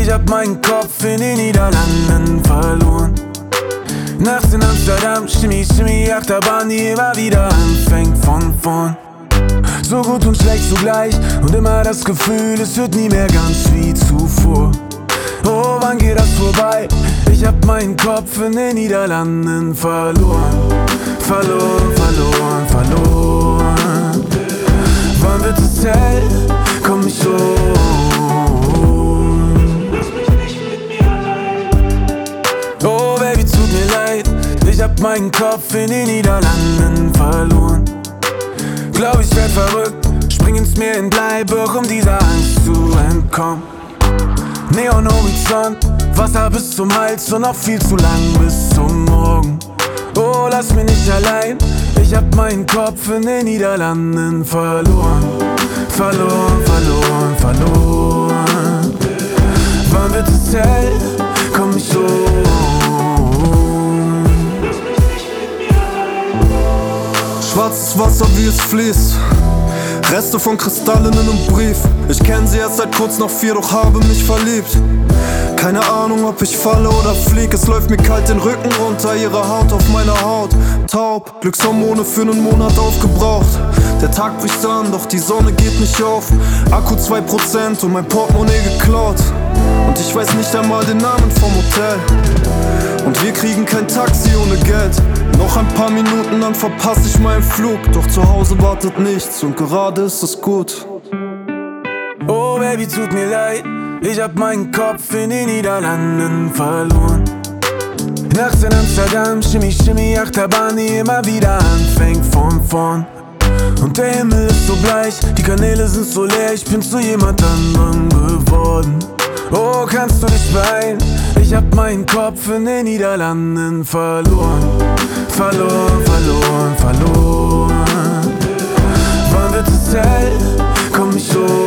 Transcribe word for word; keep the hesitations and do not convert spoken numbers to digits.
Ich hab meinen Kopf in den Niederlanden verloren. Nachts in Amsterdam, Shimmy, Shimmy, Achterbahn, die immer wieder anfängt von vorn. So gut und schlecht zugleich und immer das Gefühl, es wird nie mehr ganz wie zuvor. Oh, wann geht das vorbei? Ich hab meinen Kopf in den Niederlanden verloren. Verloren, verloren, verloren. Wann wird es hell? Komm mich holen. Oh Baby, tut mir leid, ich hab meinen Kopf in den Niederlanden verloren. Glaub ich werd verrückt, spring ins Meer und bleibe, um dieser Angst zu entkommen. Neonhorizont, Wasser bis zum Hals und noch viel zu lang bis zum Morgen. Oh, lass mich nicht allein, ich hab meinen Kopf in den Niederlanden verloren. Verloren, verloren, verloren. Wann wird es hell? Komm mich holen. Schwarzes Wasser, wie es fließt, Reste von Kristallen in einem Brief. Ich kenn sie erst seit kurz nach vier, doch habe mich verliebt. Keine Ahnung, ob ich falle oder flieg. Es läuft mir kalt den Rücken runter, ihre Haut auf meiner Haut. Taub, Glückshormone für einen Monat aufgebraucht. Der Tag bricht an, doch die Sonne geht nicht auf. Akku zwei Prozent und mein Portemonnaie geklaut. Und ich weiß nicht einmal den Namen vom Hotel. Und wir kriegen kein Taxi ohne Geld. Noch ein paar Minuten, dann verpasse ich meinen Flug. Doch zu Hause wartet nichts und gerade ist es gut. Oh Baby, tut mir leid, ich hab meinen Kopf in den Niederlanden verloren. Nachts in Amsterdam, Shimmy, Shimmy, Achterbahn, die immer wieder anfängt von vorn. Und der Himmel ist so bleich, die Kanäle sind so leer, ich bin zu jemand anderem geworden. Oh, kannst du dich beeilen? Ich hab meinen Kopf in den Niederlanden verloren. Verloren, verloren, verloren. Wann wird es hell? Komm mich holen.